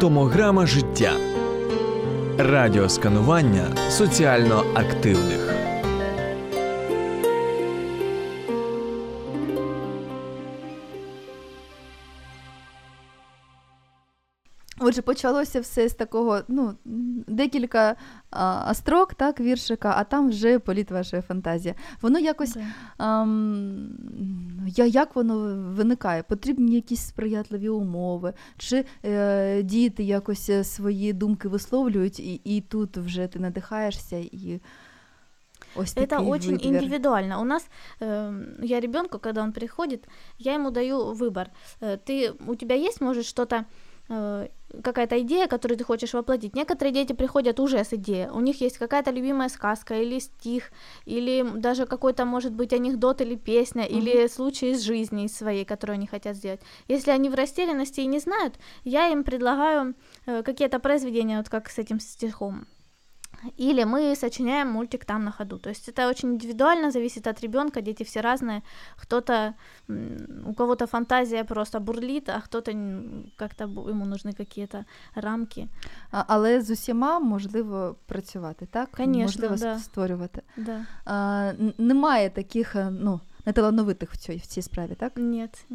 Томограма життя. Радіосканування соціально активних. Отже, почалося все з такого, декілька строк, так, віршика, а там вже політ вашої фантазії. Воно якось, як воно виникає? Потрібні якісь сприятливі умови? Чи діти якось свої думки висловлюють, і тут вже ти надихаєшся, і ось такий Это очень витвір? индивидуально. У нас, я ребенку, когда он приходит, я ему даю выбор. У тебя есть, может, что-то, какая-то идея, которую ты хочешь воплотить. Некоторые дети приходят уже с идеей. У них есть какая-то любимая сказка или стих, или даже какой-то, может быть, анекдот или песня, или случай из жизни своей, которую они хотят сделать. Если они в растерянности и не знают, я им предлагаю какие-то произведения, вот как с этим стихом. Или мы сочиняем мультик там на ходу. То есть это очень индивидуально, зависит от ребенка, дети все разные. У кого-то фантазия просто бурлит, а кто-то как-то ему нужны какие-то рамки. Але з усіма можливо працювати, так? Конечно, можливо створювати. Да. Немає таких, неталановитих в цій справі, так? Нет.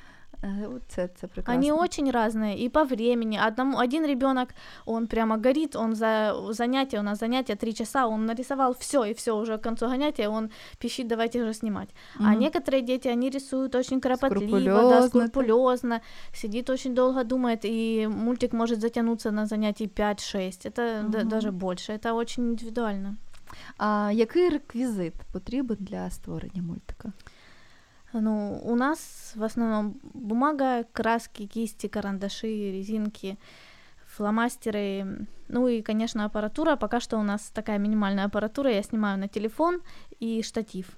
Це прекрасно. Они очень разные, и по времени. Один ребенок, он прямо горит, он за занятие, у нас занятие 3 часа, он нарисовал все, и все, уже к концу занятия он пищит, давайте уже снимать. А некоторые дети, они рисуют очень кропотливо, скрупулезно, сидит очень долго, думает, и мультик может затянуться на занятии 5-6, это даже больше, это очень индивидуально. А який реквізит потрібен для створення мультика? У нас в основном бумага, краски, кисти, карандаши, резинки, фломастеры, и, конечно, аппаратура. Пока что у нас такая минимальная аппаратура, я снимаю на телефон и штатив.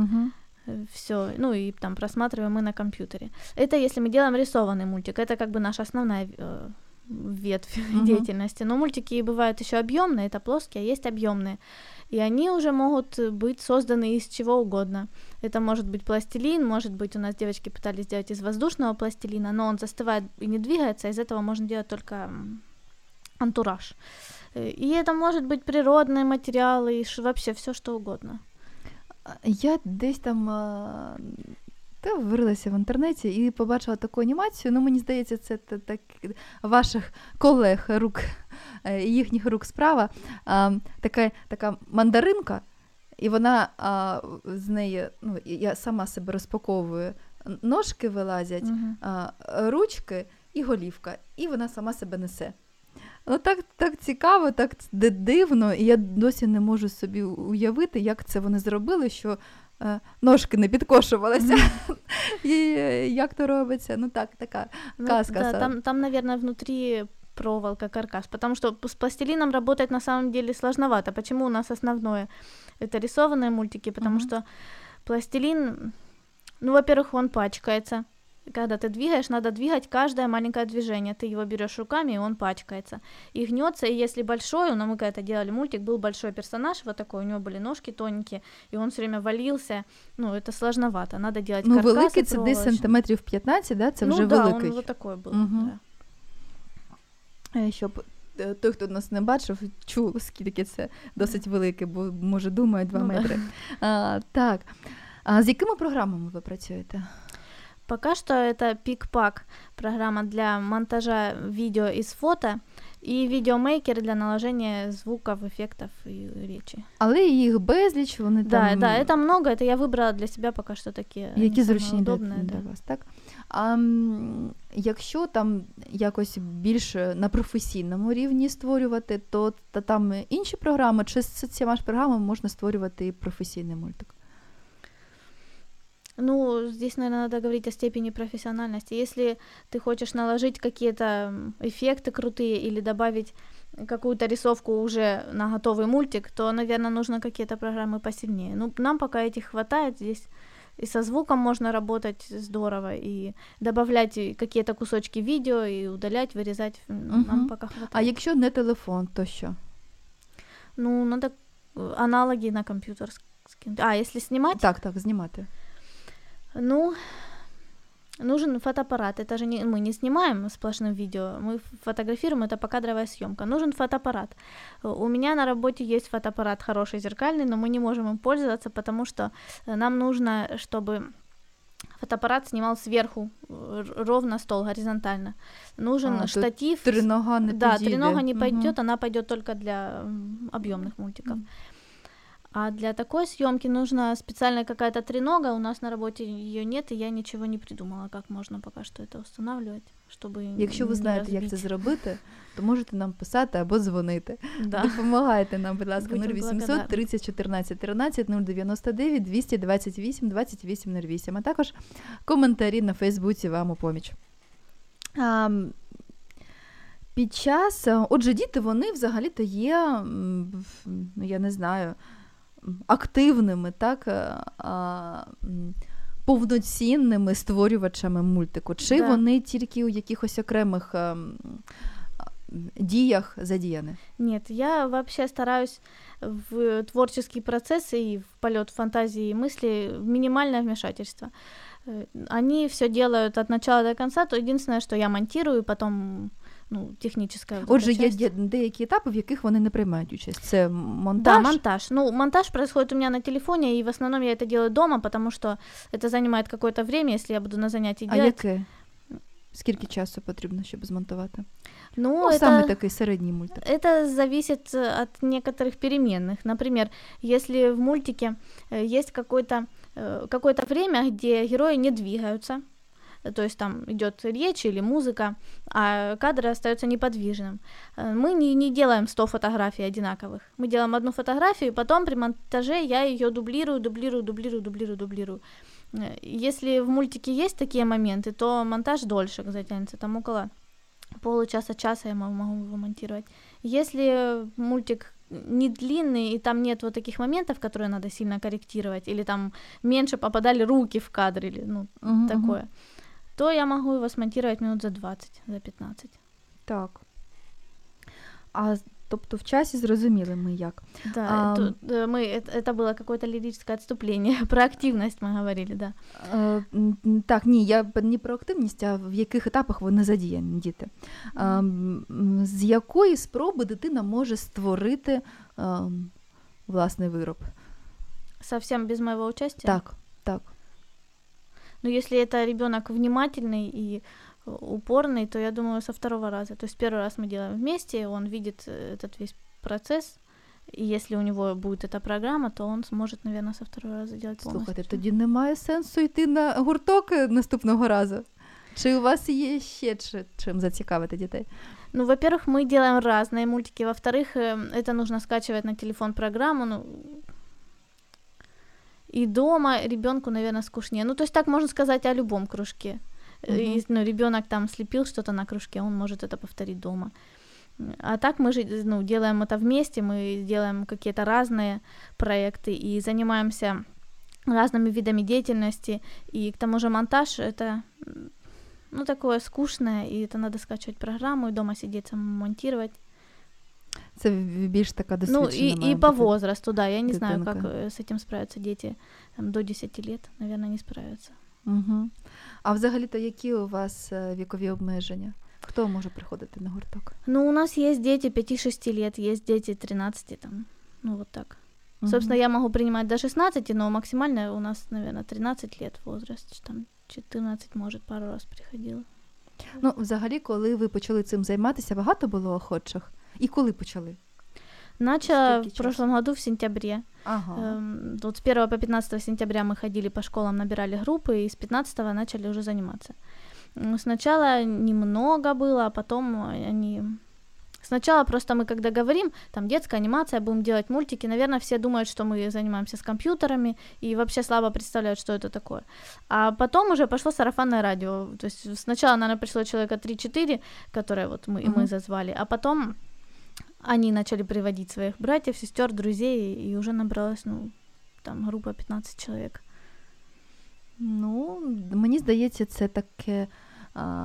Всё, и там просматриваем мы на компьютере. Это если мы делаем рисованный мультик, это как бы наша основная ветвь деятельности. Но мультики бывают ещё объёмные, это плоские, а есть объёмные. И они уже могут быть созданы из чего угодно. Это может быть пластилин, может быть, у нас девочки пытались сделать из воздушного пластилина, но он застывает и не двигается, из этого можно делать только антураж. И это может быть природные материалы, и вообще всё, что угодно. Я десь там вирилася в інтернеті і побачила таку анімацію, мені здається, це так ваших колег рук, їхніх рук справа, така мандаринка, і вона з неї, я сама себе розпаковую, ножки вилазять, ручки і голівка, і вона сама себе несе. Так цікаво, так дивно, і я досі не можу собі уявити, як це вони зробили, що ножки не підкошувалися. І як то робиться? Така казка. Там, наверное, внутри проволока, каркас, потому что с пластилином работать на самом деле сложновато. Почему у нас основное? Это рисованные мультики, потому что пластилин, во-первых, он пачкается. Когда ты двигаешь, надо двигать каждое маленькое движение. Ты его берёшь руками, и он пачкается. И гнётся, и если большой, мы когда-то делали мультик, был большой персонаж, вот такой, у него были ножки тоненькие, и он всё время валился. Это сложновато, надо делать каркасы. Великий це десь сантиметрів 15, да? Це вже великий. Он вот такой был, да. Щоб той, хто нас не бачив, чув, скільки це досить велике, бо, може, думають 2 метри. Так. А з якими програмами ви працюєте? Пока что это PicPack, программа для монтажа видео из фото, и видеомейкер для наложения звуков, эффектов и речи. Але їх безліч, вони там... Да, это много, это я вибрала для себе пока що такі. Які зручні для вас, так? А якщо там якось більше на професійному рівні створювати, то там інші програми, чи з цими ж програмами можна створювати і професійний мультик? Здесь, наверное, надо говорить о степени профессиональности. Если ты хочешь наложить какие-то эффекты крутые или добавить какую-то рисовку уже на готовый мультик, то, наверное, нужно какие-то программы посильнее. Нам пока этих хватает здесь. И со звуком можно работать здорово, и добавлять какие-то кусочки видео, и удалять, вырезать. Нам пока хватает. А якщо не телефон, то що? Надо аналоги на компьютер скинуть. А, если снимать? Так, знімати. Нужен фотоаппарат. Это же мы не снимаем сплошным видео, мы фотографируем, это покадровая съемка. Нужен фотоаппарат. У меня на работе есть фотоаппарат хороший, зеркальный, но мы не можем им пользоваться, потому что нам нужно, чтобы фотоаппарат снимал сверху, ровно стол, горизонтально. Нужен штатив. Тренога не да, тренога не пойдет, она пойдет только для объемных мультиков. А для такой съемки нужна специальная какая-то тренога. У нас на работе ее нет, і я нічого не придумала, як можна поки що це встановлювати, щоб Якщо ви знаєте, як це зробити, то можете нам писати або дзвонити. Да. Допомагайте нам, будь ласка, Будем 0800 30 14 13 099 228 28 08, а також коментарі на Фейсбуці вам у поміч. Під час, отже, діти, вони взагалі-то є, я не знаю, активними, так, повноцінними створювачами мультику. Чи вони тільки у якихось окремих діях задіяні? Нет, я вообще стараюсь в творческий процесс и в полет фантазии и мысли в минимальное вмешательство. Они все делают от начала до конца, то единственное, что я монтирую, потом техническая Отже, часть. є деякі етапи, в яких вони не приймають участь. Це монтаж? Да, монтаж. Монтаж происходит у меня на телефоне, и в основном я это делаю дома, потому что это занимает какое-то время, если я буду на занятии делать. А яке? Скільки часу потрібно, щоб змонтувати? Это, саме такий середній мультик. Это зависит от некоторых переменных. Например, если в мультике есть какое-то время, где герои не двигаются, то есть там идет речь или музыка, а кадр остается неподвижным. Мы не делаем 100 фотографий одинаковых. Мы делаем одну фотографию, и потом при монтаже я ее дублирую. Если в мультике есть такие моменты, то монтаж дольше затянется, там около получаса-часа я могу его монтировать. Если мультик не длинный, и там нет вот таких моментов, которые надо сильно корректировать, или там меньше попадали руки в кадр, или такое, то я могу его смонтировать минут за 20, за 15. Так. Тобто в часі зрозуміли ми як. Да, это было какое-то лирическое отступление. Про активность мы говорили, да. Так, ні, я не про активність, а в яких етапах вони задіяні, діти. З якої спроби дитина може створити власний вироб? Совсем без моего участия? Так. Если это ребёнок внимательный и упорный, то я думаю, со второго раза. То есть первый раз мы делаем вместе, он видит этот весь процесс, и если у него будет эта программа, то он сможет, наверное, со второго раза делать полностью. Слухайте, тоді немає сенсу йти на гурток наступного разу? Чи у вас є ще чим зацікавити дітей? Во-первых, мы делаем разные мультики, во-вторых, это нужно скачивать на телефон программу, и дома ребёнку, наверное, скучнее. То есть так можно сказать о любом кружке. Ребёнок там слепил что-то на кружке, он может это повторить дома. А так мы же делаем это вместе, мы делаем какие-то разные проекты и занимаемся разными видами деятельности. И к тому же монтаж это такое скучное, и это надо скачивать программу и дома сидеть самомонтировать. Це більш така досвідчена. И по возрасту, да, я не знаю, как с этим справятся дети до 10 лет, наверное, не справятся. Угу. А взагалі-то які у вас вікові обмеження? Хто може приходити на гурток? У нас есть дети 5-6 лет, есть дети 13, вот так. Угу. Собственно, я могу принимать до 16, но максимально у нас, наверное, 13 лет возраст, там 14, может, пару раз приходила. Взагалі, коли ви почали цим займатися, багато було охочих? І коли почали? Начала в прошлом году в сентябре. Ага. Вот с 1 по 15 сентября мы ходили по школам, набирали группы, и с 15 начали уже заниматься. Сначала немного было, а потом Сначала просто мы, когда говорим, там детская анимация, будем делать мультики, наверное, все думают, что мы занимаемся с компьютерами и вообще слабо представляют, что это такое. А потом уже пошло сарафанное радио. То есть сначала, наверное, пришло человека 3-4, которые вот мы зазвали, а потом они начали приводить своих братьев, сестер, друзей, и уже набралась, там група 15 чоловік. Мені здається, це таке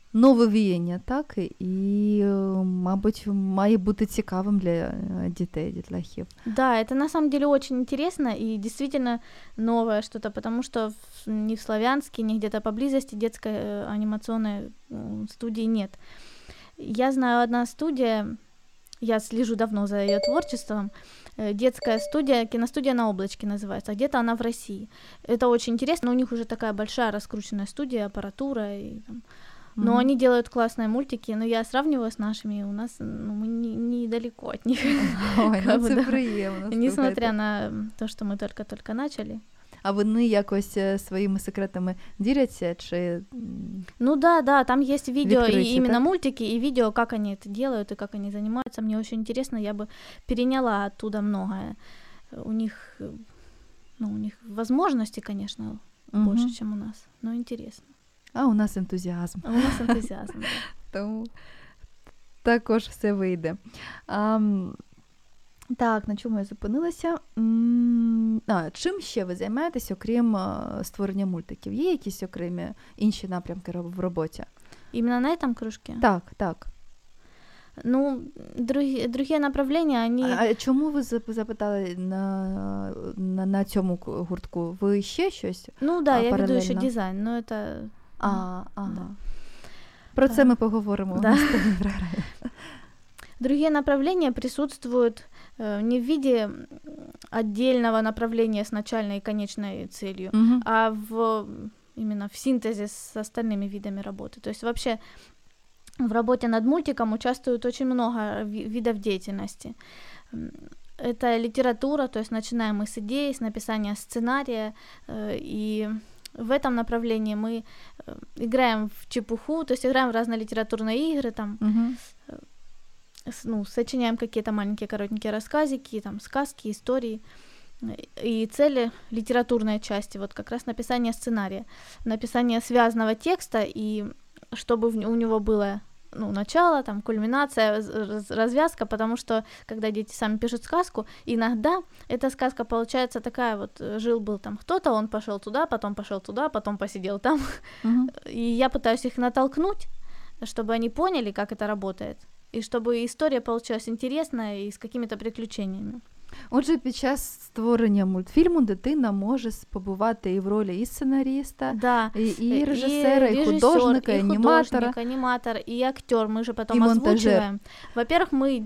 нове віяння, так? І, мабуть, має бути цікавим для дітей, дітлахів. Да, это на самом деле очень интересно и действительно новое что-то, потому что ни в Славянске, ни где-то поблизости детской анимационной студии нет. Я знаю одна студия, я слежу давно за её творчеством, детская студия, киностудия «На облачке» называется, где-то она в России. Это очень интересно, у них уже такая большая раскрученная студия, аппаратура, и, там, но они делают классные мультики, но я сравниваю с нашими, у нас мы недалеко от них. Ой, ну це приємно. Несмотря на то, что мы только-только начали. А вони якось своїми секретами діляться, чи... Ну да, там есть видео, Відкриті, и именно так? мультики, и видео, как они это делают, и как они занимаются. Мне очень интересно, я бы переняла оттуда многое. У них возможности, конечно, больше, чем у нас, но интересно. А у нас ентузіазм. А у нас ентузиазм. Да. Тому також все вийде. Так, на чому я зупинилася? Чим ще ви займаєтесь, окрім створення мультиків? Є якісь окремі інші напрямки в роботі? Именно на этом кружке? Так. Ну, другие направления, они... А чому ви запитали на цьому гуртку? Ви ще щось? Ну да, я веду паралельно? еще дизайн, но это... Ага. Да. Про це ми поговоримо в наступній програмі. Другие направления присутствуют не в виде отдельного направления с начальной и конечной целью, а именно в синтезе с остальными видами работы. То есть вообще в работе над мультиком участвует очень много видов деятельности. Это литература, то есть начинаем мы с идеи, с написания сценария, и в этом направлении мы играем в чепуху, то есть играем в разные литературные игры, там, сочиняем какие-то маленькие коротенькие рассказики, там, сказки, истории. И цели литературной части, вот как раз написание сценария, написание связанного текста, и чтобы у него было начало, там, кульминация, развязка, потому что, когда дети сами пишут сказку, иногда эта сказка получается такая вот, жил-был там кто-то, он пошел туда, потом посидел там, и я пытаюсь их натолкнуть, чтобы они поняли, как это работает, и чтобы история получилась интересная и с какими-то приключениями. Отже, під час створення мультфільму дитина може побувати і в ролі і сценаріста, і режисера, і художника, і аніматора. Аниматор, и актер. Мы же потом озвучиваем. Во-первых, мы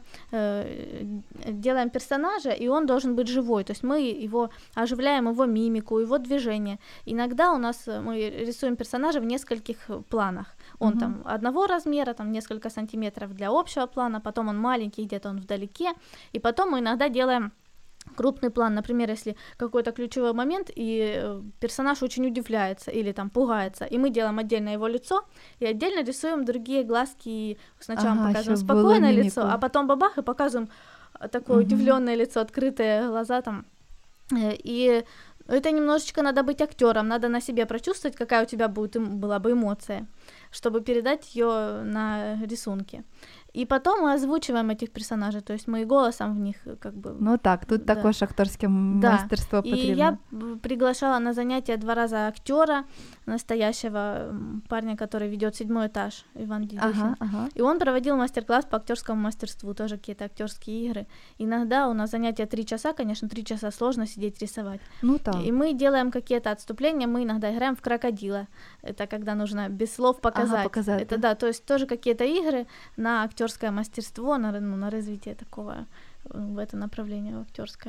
делаем персонажа, и он должен быть живой. То есть мы его оживляем, его мимику, его движение. Иногда мы рисуем персонажа в нескольких планах. Он там одного размера, там несколько сантиметров для общего плана, потом он маленький, где-то он вдалеке, и потом мы иногда делаем крупный план, например, если какой-то ключевой момент, и персонаж очень удивляется или там пугается, и мы делаем отдельно его лицо, и отдельно рисуем другие глазки, и сначала показываем спокойное лицо, а потом бабах, и показываем такое удивлённое лицо, открытые глаза там, и это немножечко надо быть актёром, надо на себе прочувствовать, какая у тебя была бы эмоция, чтобы передать её на рисунке. И потом мы озвучиваем этих персонажей, то есть мы голосом в них как бы... Ну так, тут також акторське майстерство потрібно. И я приглашала на занятия 2 раза актёра, настоящего парня, который ведёт 7 этаж, Иван Дедюхин. И он проводил мастер-класс по актёрскому мастерству, тоже какие-то актёрские игры. Иногда у нас занятия 3 часа, конечно, 3 часа сложно сидеть рисовать. Ну так. И мы делаем какие-то отступления, мы иногда играем в крокодила. Это когда нужно без слов показать. Это да, то есть тоже какие-то игры на актёрское мастерство, на развитие такого, в это направление актёрское.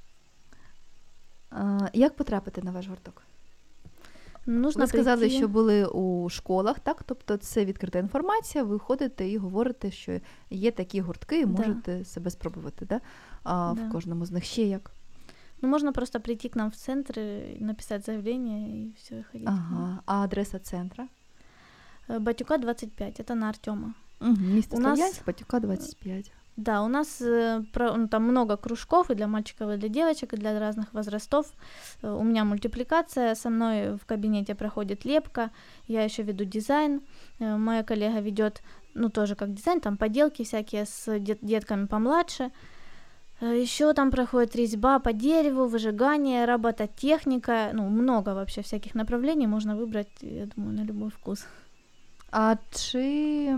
Як потрапити на ваш гурток? Нужно ви сказали, що були у школах, так? Тобто це відкрита інформація, ви ходите і говорите, що є такі гуртки, і можете себе спробувати, да? В кожному з них ще як? Ну, можно просто прийти к нам в центр, написать заявление и всё, и ходить. А адреса центра? Батюка 25, это на Артёма. Місто Слов'янськ, Батюка 25. Да, у нас там много кружков и для мальчиков, и для девочек, и для разных возрастов. У меня мультипликация, со мной в кабинете проходит лепка, я ещё веду дизайн, моя коллега ведёт, тоже как дизайн, там поделки всякие с детками помладше. Ещё там проходит резьба по дереву, выжигание, робототехника, много вообще всяких направлений можно выбрать, я думаю, на любой вкус. А чи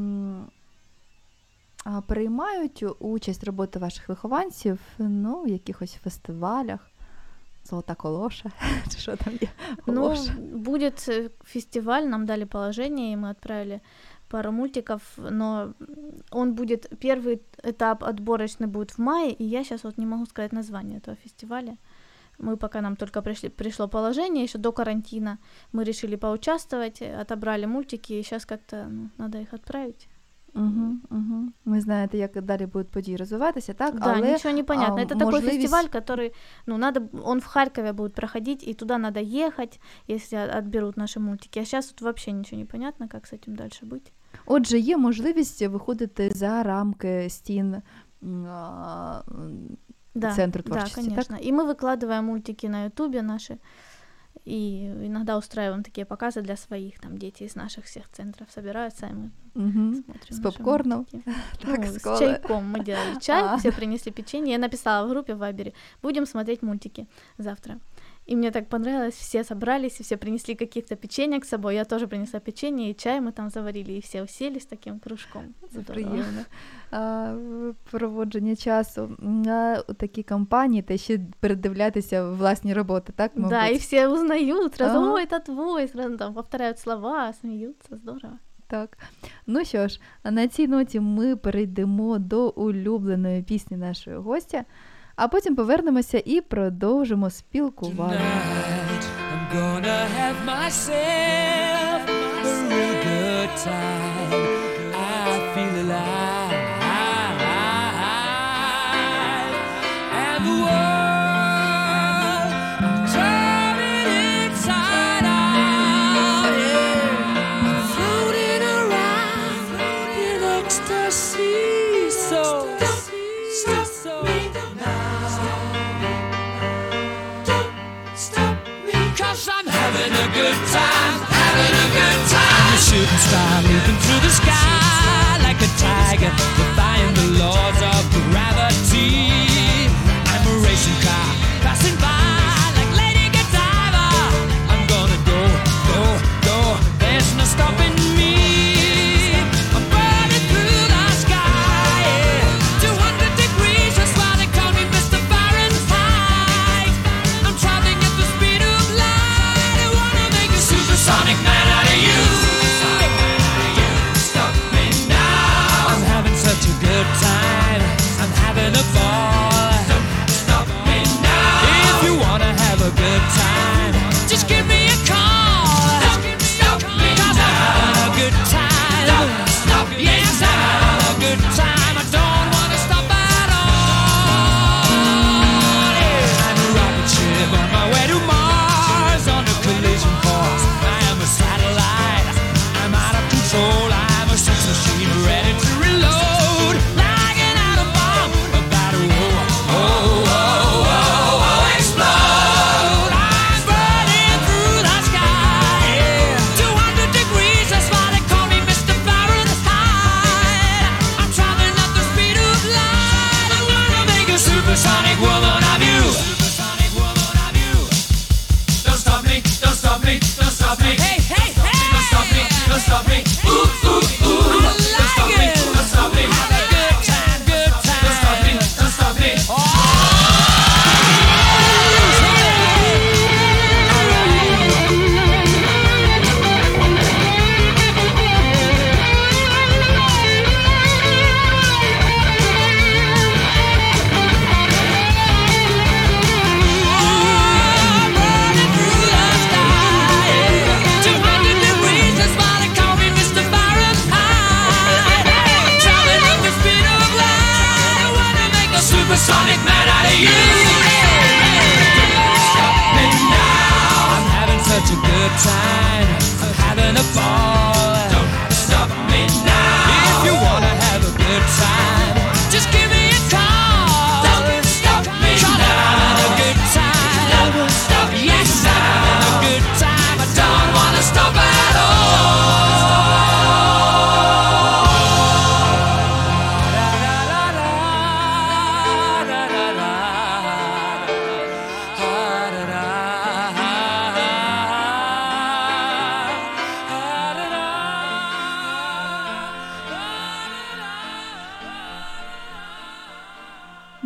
приймають участь роботи ваших вихованців, ну, в якихось фестивалях? Золота колоша, что там є? Ну, будет фестиваль, нам дали положение, и мы отправили пару мультиков, но он будет, первый этап отборочный будет в мае, и я сейчас вот не могу сказать название этого фестиваля. Мы пока нам только пришло положение, еще до карантина мы решили поучаствовать, отобрали мультики, и сейчас как-то надо их отправить. Ви знаєте, як далі будуть події розвиватися, так? Да, але ничего не понятно. Это такой фестиваль, который, он в Харькове будет проходить, и туда надо ехать, если отберут наши мультики. А сейчас тут вообще ничего не понятно, как с этим дальше быть. Отже, є можливість виходити за рамки стін центру творчости, да, конечно. Так? И мы выкладываем мультики на Ютубе наши, и иногда устраиваем такие показы для своих, там дети из наших всех центров собираются, и мы смотрим. С попкорном? Так, с чайком мы делали чай, все принесли печенье. Я написала в группе в Вайбере: будем смотреть мультики завтра. И мне так понравилось, все собрались, и все принесли каких-то печеньек с собой. Я тоже принесла печенье, и чай мы там заварили, и все уселись таким кружком. Це приємно. Проводження часу на такі кампанії, та ще передивлятися власні роботи, так? Мабуть? Да, и все узнают сразу, ой, это твой, сразу там повторяют слова, смеются, здорово. Так, ну що ж, на цій ноті ми перейдемо до улюбленої пісні нашого гостя, а потім повернемося і продовжимо спілкування. I'm gonna have myself a real good time. I feel alive. And the world turning inside out. Yeah. I'm floating around in ecstasy. So stop me now. Don't stop me. 'Cause I'm having a good time, having a good time. I'm a shooting star leaping through the sky like a tiger, defying the laws of gravity. I'm a racing car passing by like Lady Godiva. I'm gonna go, go, go. There's no stopping me. I'm burning through the sky. Yeah. 200 degrees, that's why they call me Mr. Fahrenheit. I'm traveling at the speed of light. I wanna make a supersonic man out of you. Stop me now. I'm having such a good time. I'm having a ball. Stop me now. If you wanna have a good time, just give me a call. Stop me now. I'm having a good time. Stop me. Yes, I'm having a good time. I don't wanna stop at all. Yeah. I'm a rocket ship on my way to Mars on a collision course. I am a satellite. I'm out of control. I'm a sex machine ready to reload. Like an atom bomb about to explode. I'm burning through the sky. Yeah. 200 degrees, that's why they call me Mr. Fahrenheit. I'm traveling at the speed of light. I wanna make a supersonic woman of you. Supersonic woman of you. Don't stop me, don't stop me, don't stop me. Hey, hey, hey! Don't stop me, don't stop me. Ooh, ooh, ooh. Don't stop me, don't stop me. Have a good time, good time. Don't stop me, don't stop me. Supersonic man out of you. Stop me now. I'm having such a good time. I'm having a ball. Don't stop me now. If you wanna have a good time, just give me a call. Don't stop me now. I'm having a good time. Don't stop me. Yes, I'm having a good time. I don't wanna stop at all.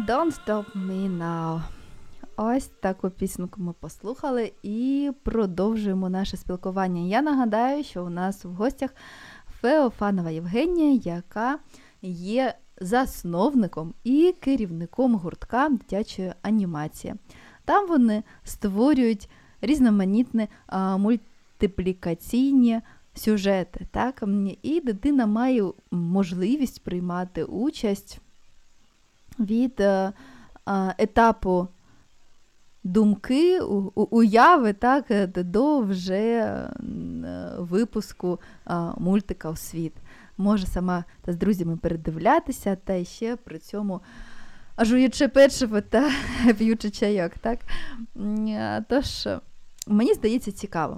Don't Stop Me Now. Ось таку пісеньку ми послухали і продовжуємо наше спілкування. Я нагадаю, що у нас в гостях Феофанова Євгенія, яка є засновником і керівником гуртка дитячої анімації. Там вони створюють різноманітні мультиплікаційні сюжети, так? І дитина має можливість приймати участь від етапу думки, уяви, так, до вже випуску мультика у світ. Може сама та з друзями передивлятися, та ще при цьому жуючи печиво та п'ючи чайок. Так? Тож, мені здається, цікаво.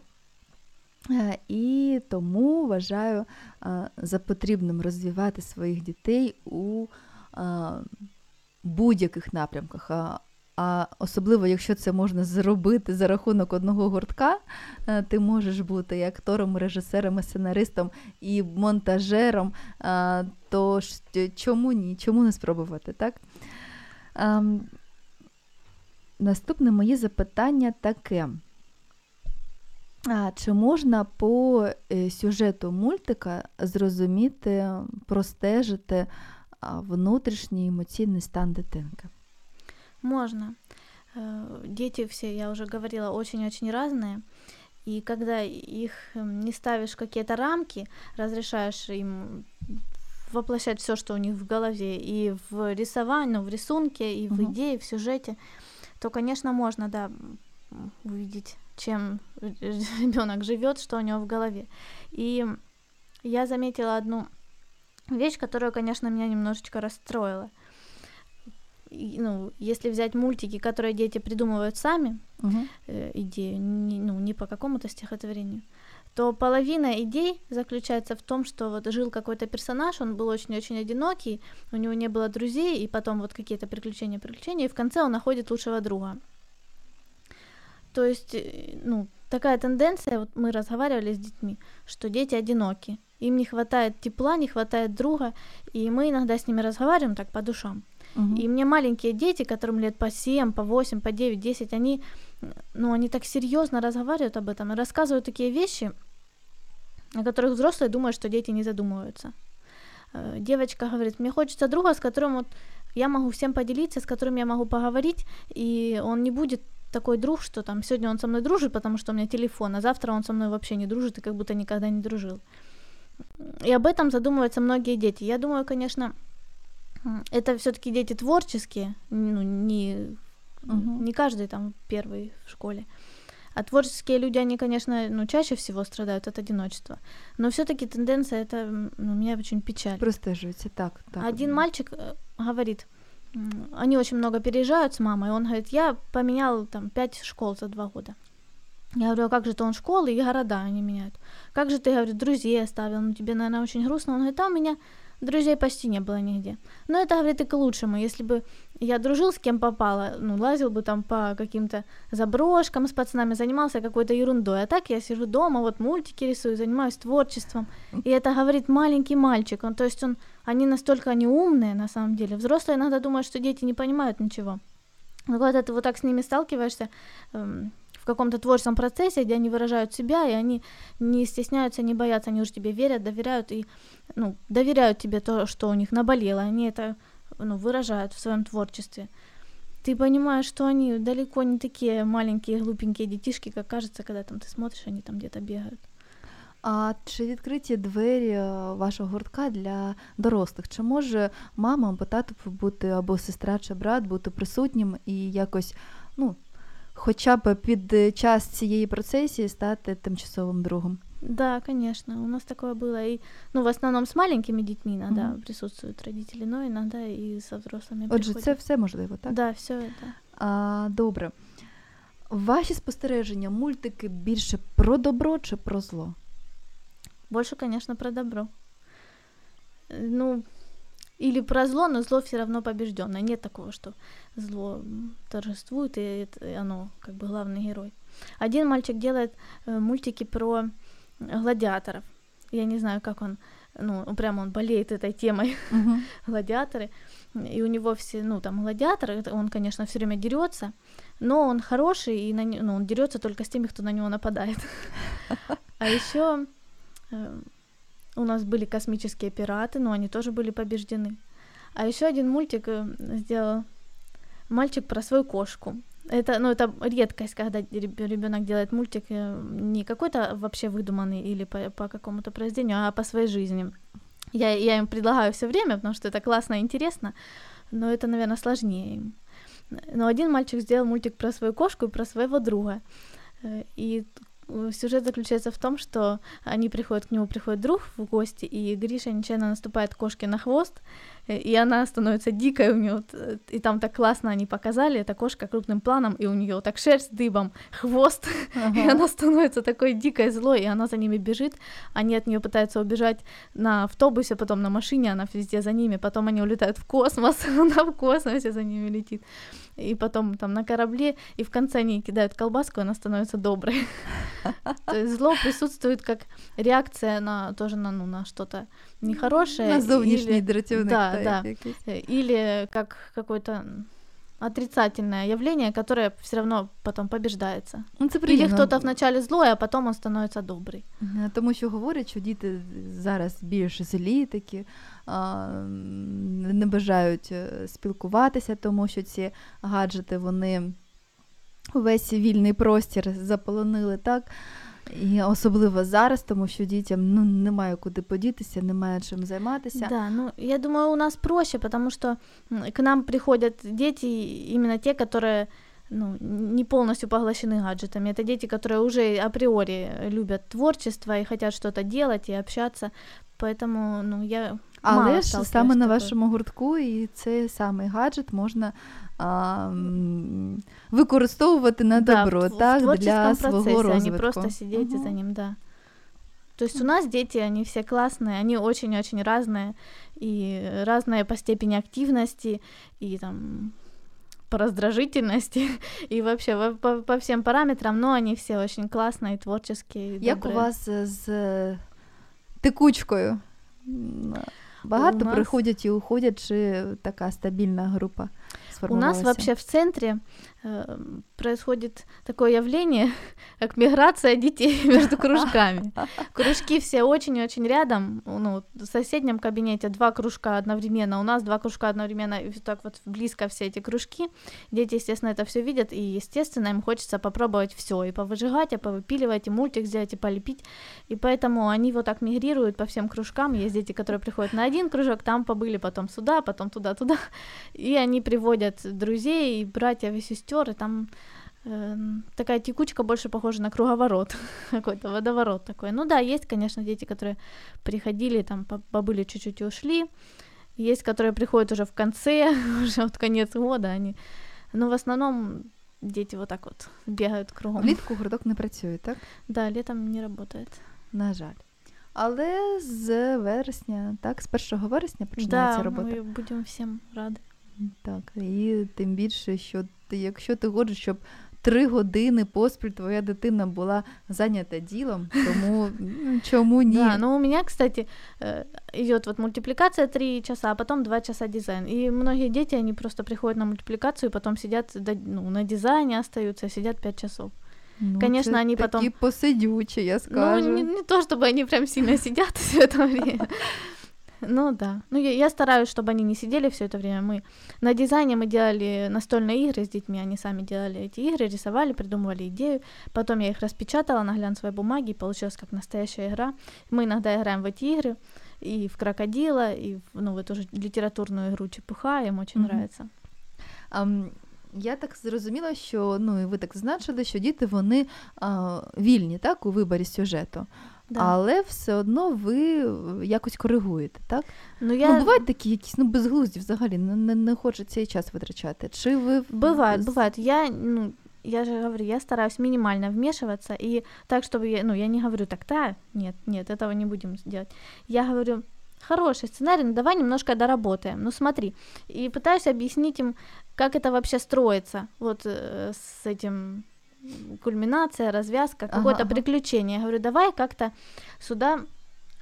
І тому вважаю за потрібним розвивати своїх дітей у будь-яких напрямках. А особливо, якщо це можна зробити за рахунок одного гуртка, ти можеш бути і актором, і режисером, і сценаристом, і монтажером, то чому ні? Чому не спробувати, так? Наступне моє запитання таке. Чи можна по сюжету мультика зрозуміти, простежити внутрішній емоційний стан дитинки? Можно. Дети все, я уже говорила, очень-очень разные. И когда их не ставишь в какие-то рамки, разрешаешь им воплощать все, что у них в голове, и в рисовании, в рисунке, и в идее, в сюжете, то, конечно, можно, да, увидеть, чем ребенок живет, что у него в голове. И я заметила одну вещь, которая, конечно, меня немножечко расстроила. Если взять мультики, которые дети придумывают сами, идею, не по какому-то стихотворению, то половина идей заключается в том, что вот жил какой-то персонаж, он был очень-очень одинокий, у него не было друзей, и потом вот какие-то приключения, и в конце он находит лучшего друга. То есть, такая тенденция, вот мы разговаривали с детьми, что дети одиноки, им не хватает тепла, не хватает друга, и мы иногда с ними разговариваем так по душам. И мне маленькие дети, которым лет по 7, по 8, по 9, 10, они так серьезно разговаривают об этом и рассказывают такие вещи, о которых взрослые думают, что дети не задумываются. Девочка говорит, мне хочется друга, с которым вот я могу всем поделиться, с которым я могу поговорить, и он не будет такой друг, что там сегодня он со мной дружит, потому что у меня телефон, а завтра он со мной вообще не дружит и как будто никогда не дружил. И об этом задумываются многие дети. Я думаю, конечно, это всё-таки дети творческие, не каждый там первый в школе. А творческие люди, они, конечно, чаще всего страдают от одиночества. Но всё-таки тенденция это меня очень печалит. Простеживается, так. Один мальчик говорит, они очень много переезжают с мамой, он говорит, я поменял там 5 школ за 2 года. Я говорю, а как же это он школы и города они меняют? Как же ты, говорит, друзей оставил? Тебе, наверное, очень грустно. Он говорит, а у меня друзей почти не было нигде. Но это, говорит, и к лучшему. Если бы я дружил с кем попало, лазил бы там по каким-то заброшкам с пацанами, занимался какой-то ерундой. А так я сижу дома, вот мультики рисую, занимаюсь творчеством. И это говорит маленький мальчик. То есть они настолько они умные, на самом деле. Взрослые иногда думают, что дети не понимают ничего. Но когда ты вот так с ними сталкиваешься в каком-то творческом процессе, где они выражают себя, и они не стесняются, не боятся, они уже тебе верят, доверяют и доверяют тебе то, что у них наболело, они это выражают в своем творчестве. Ты понимаешь, что они далеко не такие маленькие глупенькие детишки, как кажется, когда там ты смотришь, они там где-то бегают. А чи відкриті двері вашого гуртка для дорослих? Чи може мама або тато бути, або сестра чи брат бути присутнім і якось, хоча б під час цієї процесії стати тимчасовим другом? Да, конечно, у нас такое было. И, в основном с маленькими детьми иногда присутствуют родители, но иногда и со взрослыми приходят. Отже, це все можливо, так? Да, все это. Добре. Ваші спостереження, мультики більше про добро чи про зло? Больше, конечно, про добро. Или про зло, но зло все равно побеждённое. Нет такого, что зло торжествует, и оно как бы главный герой. Один мальчик делает мультики про гладиаторов. Я не знаю, как он ну, прямо он болеет этой темой, гладиаторы, и у него все, ну, там, гладиаторы, он, конечно, все время дерется, но он хороший, и ну, он дерется только с теми, кто на него нападает. А еще у нас были космические пираты, но они тоже были побеждены. А еще один мультик сделал мальчик про свою кошку. Это редкость, когда ребенок делает мультик не какой-то вообще выдуманный или по какому-то произведению, а по своей жизни. Я им предлагаю все время, потому что это классно и интересно, но это, наверное, сложнее им. Но один мальчик сделал мультик про свою кошку и про своего друга. И сюжет заключается в том, что к нему приходит друг в гости, и Гриша нечаянно наступает кошке на хвост, и она становится дикой у него, и там так классно они показали, эта кошка крупным планом, и у нее так шерсть дыбом, хвост, и она становится такой дикой, злой, и она за ними бежит, они от нее пытаются убежать на автобусе, потом на машине, она везде за ними, потом они улетают в космос, она в космосе за ними летит, и потом там на корабле, и в конце они кидают колбаску, и она становится доброй. То есть зло присутствует как реакция на что-то нехорошее. На зовнішній дратівник. Да. Или как какое-то отрицательное явление, которое все равно потом побеждается. Или кто-то вначале злой, а потом он становится добрый. Тому що говорять, що діти зараз більш злі такі, не бажають спілкуватися, тому що ці гаджети, вони весь вільний простір заполонили, так? І особливо зараз, тому що дітям немає куди подітися, немає чим займатися. Да, я думаю, у нас проще, потому что к нам приходят дети, именно те, которые не полностью поглощены гаджетами. Это дети, которые уже априори любят творчество и хотят что-то делать и общаться, поэтому я Але ж саме на вашому гуртку і цей самий гаджет можна використовувати на добро, так, для свого розвитку. А не просто сидеть за ним, да. То есть у нас дети, они все классные, они очень-очень разные, и разные по степени активности, и там по раздражительности, и вообще по всем параметрам, но они все очень классные, творческие, добрые. Як у вас з текучкою? Багато приходять і уходять, чи така стабільна група сформувалася? У нас вообще в центре происходит такое явление, как миграция детей между кружками. Кружки все очень-очень рядом, в соседнем кабинете 2 кружка одновременно, у нас 2 кружка одновременно, и так вот близко все эти кружки. Дети, естественно, это все видят, и, естественно, им хочется попробовать все, и повыжигать, и повыпиливать, и мультик сделать, и полепить, и поэтому они вот так мигрируют по всем кружкам. Есть дети, которые приходят на один кружок, там побыли, потом сюда, потом туда-туда, и они приводят друзей, братьев и сестер, и там такая текучка больше похожа на круговорот, какой-то водоворот такой. Ну да, есть, конечно, дети, которые приходили, там побыли чуть-чуть и ушли, есть, которые приходят уже в конце, уже вот конец года, но в основном дети вот так вот бегают кругом. Влітку гурток не працює, так? Да, летом не работает. На жаль. Але з вересня, так, з 1 вересня починається робота. Да, ми будемо всім раді. Так, і тим більше, що якщо ти хочеш, щоб 3 години поспіль твоя дитина була зайнята ділом, тому чому ні? Да, у меня, кстати, идёт вот мультипликация 3 часа, а потом 2 часа дизайн. И многие дети, они просто приходят на мультипликацию, потом сидят, на дизайне остаются, сидят 5 часов. Конечно, они потом... Такі посидючі, я скажу. Не то, чтобы они прям сильно сидят все это время. Да. Я стараюсь, чтобы они не сидели все это время. На дизайне мы делали настольные игры с детьми, они сами делали эти игры, рисовали, придумывали идею. Потом я их распечатала на глянцевой бумаге, и получилась как настоящая игра. Мы иногда играем в эти игры, и в крокодила, и в эту же литературную игру «Чепуха», им очень нравится. Я так зрозуміла, що, і ви так зазначили, що діти, вони вільні, так, у виборі сюжету. Да. Але все одно ви якось коригуєте, так? Бувають такі якісь безглузді взагалі, не хочеться і час витрачати. Чи ви... Бывает. Я же говорю, я стараюсь минимально вмешиваться, и так, чтобы я не говорю так, нет, этого не будем делать. Я говорю, хороший сценарий, давай немножко доработаем, смотри. И пытаюсь объяснить им, как это вообще строится, вот с этим... кульминация, развязка, какое-то приключение. Я говорю, давай как-то сюда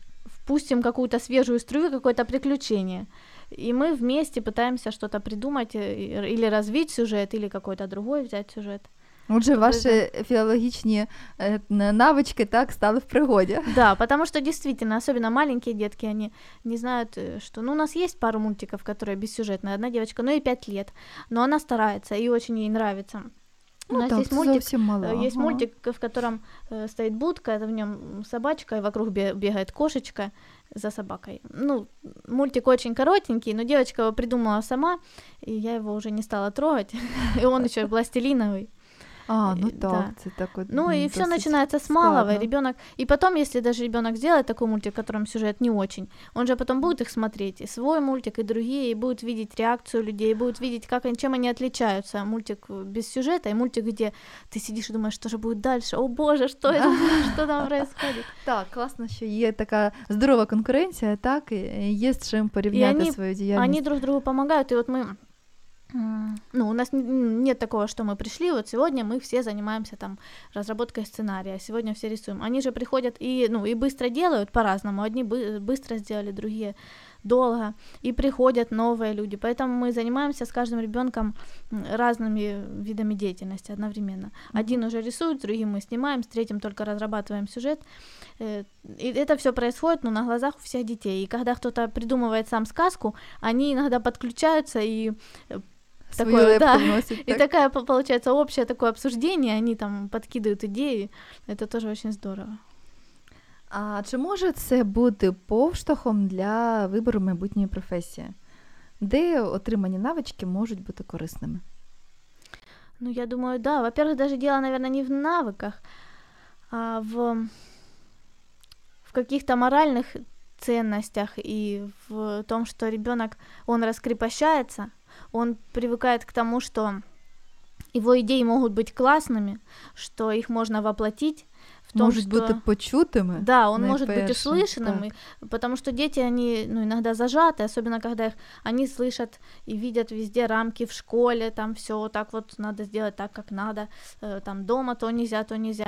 пустим какую-то свежую струю, какое-то приключение. И мы вместе пытаемся что-то придумать или развить сюжет, или какой-то другой взять сюжет. Отже, ваші філологічні навички так стали в пригоді. Да, потому что действительно, особенно маленькие детки, они не знают, что... Ну, у нас есть пару мультиков, которые бессюжетные. Одна девочка, ну, ей 5 лет, но она старается, и очень ей нравится. У нас так, есть мультик, мало. есть мультик, в котором стоит будка, в нем собачка, и вокруг бегает кошечка за собакой. Ну, мультик очень коротенький, но девочка его придумала сама, и я его уже не стала трогать, и он еще пластилиновый. Ну так, да. це так от. Ну и все начинается с малого, ребенок. И потом, если даже ребенок сделает такой мультик, в котором сюжет не очень, он же потом будет их смотреть, и свой мультик, и другие, и будет видеть реакцию людей, будет видеть, чем они отличаются. Мультик без сюжета и мультик, где ты сидишь и думаешь, что же будет дальше, о боже, что это, что там происходит. Так, класно, що є така здорова конкуренція, так, і є з чим порівняти свою діяльність. Они друг другу помогают, и вот мы... Ну, у нас нет такого, что мы пришли, вот сегодня мы все занимаемся там разработкой сценария, сегодня все рисуем. Они же приходят и быстро делают по-разному, одни быстро сделали, другие долго, и приходят новые люди, поэтому мы занимаемся с каждым ребенком разными видами деятельности одновременно. Один уже рисует, с другим мы снимаем, с третьим только разрабатываем сюжет, и это все происходит, на глазах у всех детей, и когда кто-то придумывает сам сказку, они иногда подключаются и... Такое, да, вносят, и такая получается общее такое обсуждение, они там подкидывают идеи, это тоже очень здорово. А чи може це бути поштовхом для вибору майбутньої професії? Де отримані навички можуть бути корисними? Ну, я думаю, да. Во-первых, даже дело, наверное, не в навыках, а в каких-то моральных ценностях и в том, что ребенок, он раскрепощается, он привыкает к тому, что его идеи могут быть классными, что их можно воплотить. В том, может быть почутыми. Да, он может быть услышанным, потому что дети, они иногда зажаты, особенно когда они слышат и видят везде рамки в школе, там все так вот надо сделать так, как надо, там дома то нельзя.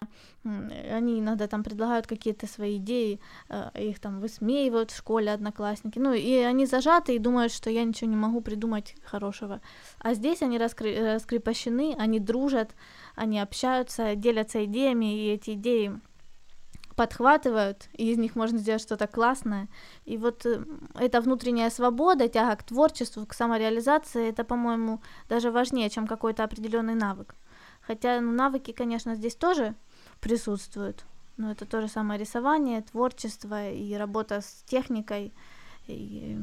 Они иногда там предлагают какие-то свои идеи, их там высмеивают в школе одноклассники, и они зажаты и думают, что я ничего не могу придумать хорошего. А здесь они раскрепощены, они дружат, они общаются, делятся идеями, и эти идеи подхватывают, и из них можно сделать что-то классное. И вот эта внутренняя свобода, тяга к творчеству, к самореализации, это, по-моему, даже важнее, чем какой-то определенный навык. Хотя навыки, конечно, здесь тоже присутствуют, но это то же самое рисование, творчество и работа с техникой, и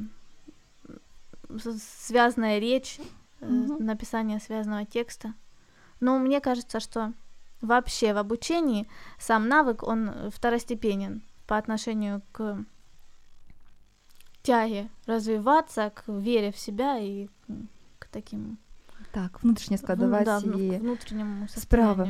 связанная речь, написание связанного текста. Но мне кажется, что вообще в обучении сам навык, он второстепенен по отношению к тяге развиваться, к вере в себя и к таким... Так, внутрішня складова цієї внутрішньому справи.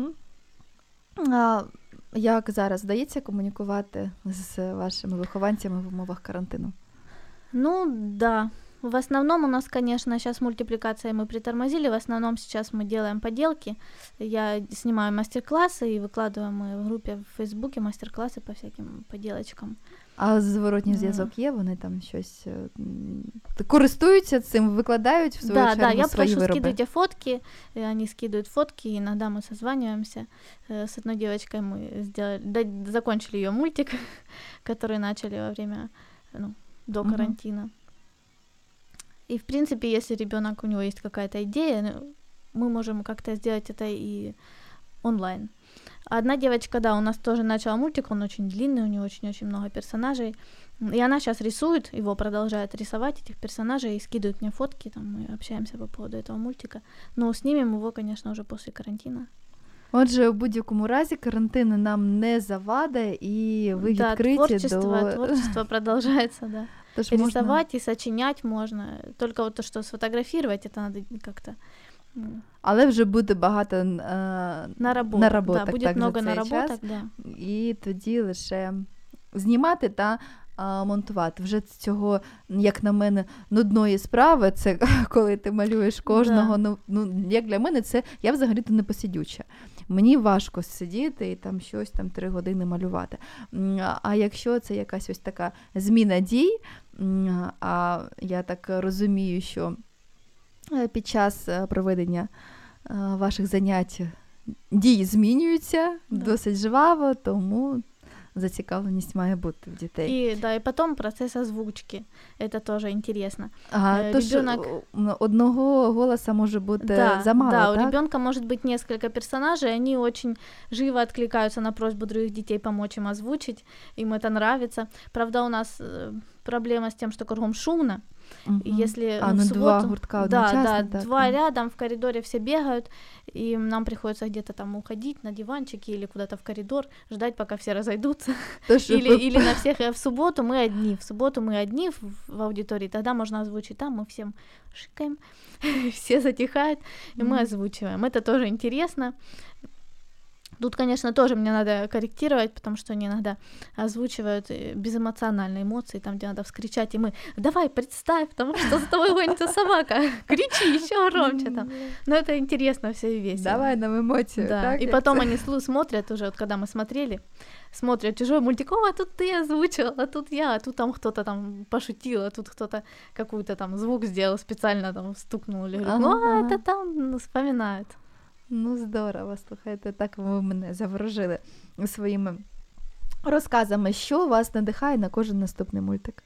Як зараз вдається комунікувати з вашими вихованцями в умовах карантину? Ну, да. В основном у нас, конечно, сейчас мультипликация мы притормозили, в основном сейчас мы делаем поделки, я снимаю мастер-классы и выкладываем мы в группе в Фейсбуке мастер-классы по всяким поделочкам. А зворотній зв'язок є? Вони там щось користуються цим, викладають в свою чергу да, я свої прошу, вироби? скидывайте фотки, они скидывают фотки, иногда мы созваниваемся. С одной девочкой мы закончили ее мультик, который начали во время, до карантина. И, в принципе, если ребенок, у него есть какая-то идея, мы можем как-то сделать это и онлайн. Одна девочка, да, у нас тоже начала мультик, он очень длинный, у него очень-очень много персонажей. И она сейчас рисует, его продолжает рисовать, этих персонажей, и скидывает мне фотки, там мы общаемся по поводу этого мультика. Но снимем его, конечно, уже после карантина. Отже, у будь-якому разі карантин нам не завадить, і ви відкриті до... Творчество продолжается, да. Рисовать и сочинять можно, только вот то, что сфотографировать, это надо как-то... Але вже буде багато наработок, да, буде так, много за цей наработок, час, да. І тоді лише знімати та монтувати. Вже цього, як на мене, нудної справи, це коли ти малюєш кожного, да. як для мене, це я взагалі-то не посидюча. мені важко сидіти і там щось там 3 години малювати. А якщо це якась ось така зміна дій, а я так розумію, що під час проведення ваших занять дії змінюються досить жваво, тому зацікавленість має бути в дітей. И потом процесс озвучки. Это тоже интересно. Тож одного голоса може бути замало, да, так? у ребенка может быть несколько персонажей, они очень живо откликаются на просьбу других детей помочь им озвучить, им это нравится. Правда, у нас проблема с тем, что кругом шумно. Если в субботу... 2 гуртка одночасно. Да, 2 рядом, в коридоре все бегают, и нам приходится где-то там уходить на диванчике или куда-то в коридор, ждать, пока все разойдутся. Или на всех в субботу мы одни в аудитории, тогда можно озвучить там, мы всем шикаем, все затихают, и мы озвучиваем. Это тоже интересно. Тут, конечно, тоже мне надо корректировать, потому что они иногда озвучивают безэмоциональные эмоции, там, где надо вскричать, и мы «давай, представь, потому что за тобой гонится собака, кричи ещё громче там». Но это интересно всё и весело. Давай нам эмоцию. Да, так, и потом они смотрят уже, вот когда мы смотрели, смотрят чужой мультик, а тут ты озвучила, а тут я, а тут там кто-то там пошутил, а тут кто-то какой-то там звук сделал специально, там стукнул, или говорит, это там вспоминают. Здорово, слухайте, так ви мене заворожили своїми розказами. Що вас надихає на кожен наступний мультик?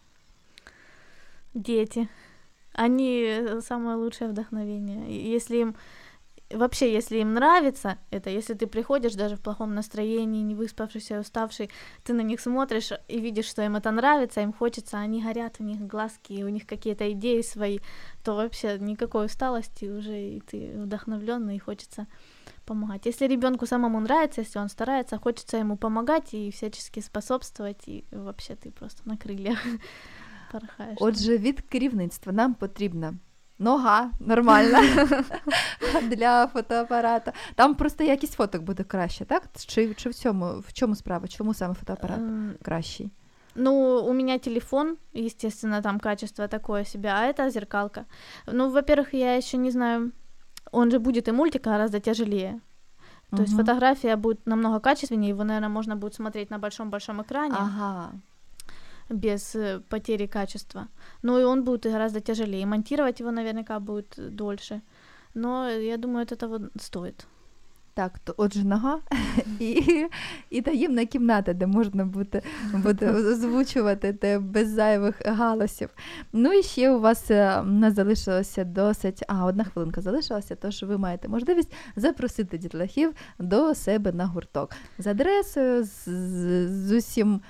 Дети. Они самое лучшее вдохновение. Если им нравится это, если ты приходишь даже в плохом настроении, не выспавшийся, уставший, ты на них смотришь и видишь, что им это нравится, им хочется, они горят, у них глазки, у них какие-то идеи свои, то вообще никакой усталости уже, и ты вдохновлённый, и хочется помогать. Если ребёнку самому нравится, если он старается, хочется ему помогать и всячески способствовать, и вообще ты просто на крыльях порхаешь. Отже, від керівництва нам потрібна нога нормальна для фотоапарата. Там просто якість фоток буде краще, так? Чи в чому справа? Чому саме фотоапарат кращий? У меня телефон, естественно, там качество такое себе, а это зеркалка. Во-первых, я ещё не знаю, он же будет и мультик гораздо тяжелее. То есть фотография будет намного качественнее, его, наверное, можно будет смотреть на большом-большом экране. Ага. Без потери качества. И он будет гораздо тяжелее. И монтировать его наверняка будет дольше. Но я думаю, это того стоит. Так, то отже, нога і таємна кімната, де можна буде озвучувати те без зайвих галасів. І ще у вас не залишилося досить... 1 хвилинка залишилася, тож ви маєте можливість запросити дітлахів до себе на гурток. З адресою, з усім...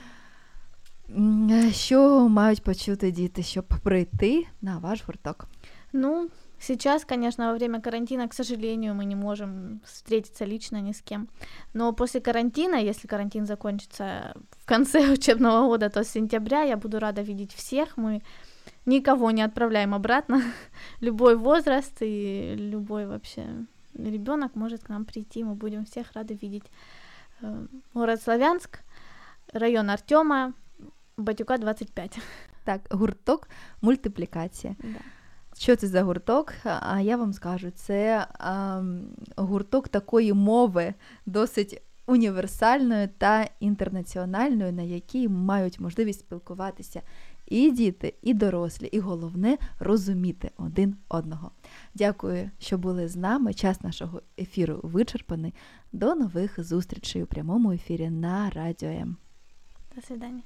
Що мають почути діти, щоб прийти на ваш гурток? Сейчас, конечно, во время карантина, к сожалению, мы не можем встретиться лично ни с кем. Но после карантина, если карантин закончится в конце учебного года, то с сентября я буду рада видеть всех. Мы никого не отправляем обратно. Любой возраст и любой вообще ребёнок может к нам прийти. Мы будем всех рады видеть. Город Славянск, район Артёма, Батюка, 25. Так, гурток «Мультиплікація». Да. Що це за гурток? А я вам скажу, це гурток такої мови, досить універсальної та інтернаціональної, на якій мають можливість спілкуватися і діти, і дорослі, і головне – розуміти один одного. Дякую, що були з нами. Час нашого ефіру вичерпаний. До нових зустрічей у прямому ефірі на Радіо М. До свидання.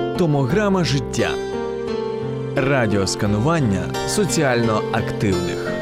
Томограма життя. Радіосканування соціально активних.